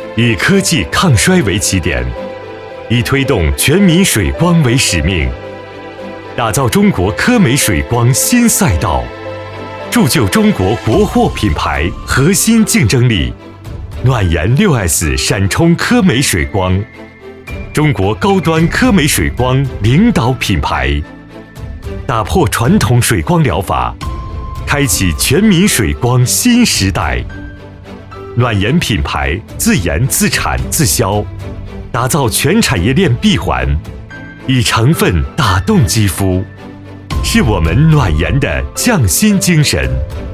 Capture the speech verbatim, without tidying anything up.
以科技抗衰为起点，以推动全民水光为使命，打造中国科美水光新赛道，铸就中国国货品牌核心竞争力。暖研 六 S 闪充科美水光，中国高端科美水光领导品牌，打破传统水光疗法，开启全民水光新时代。暖研品牌自研自产自销，打造全产业链闭环，以成分打动肌肤，是我们暖研的匠心精神。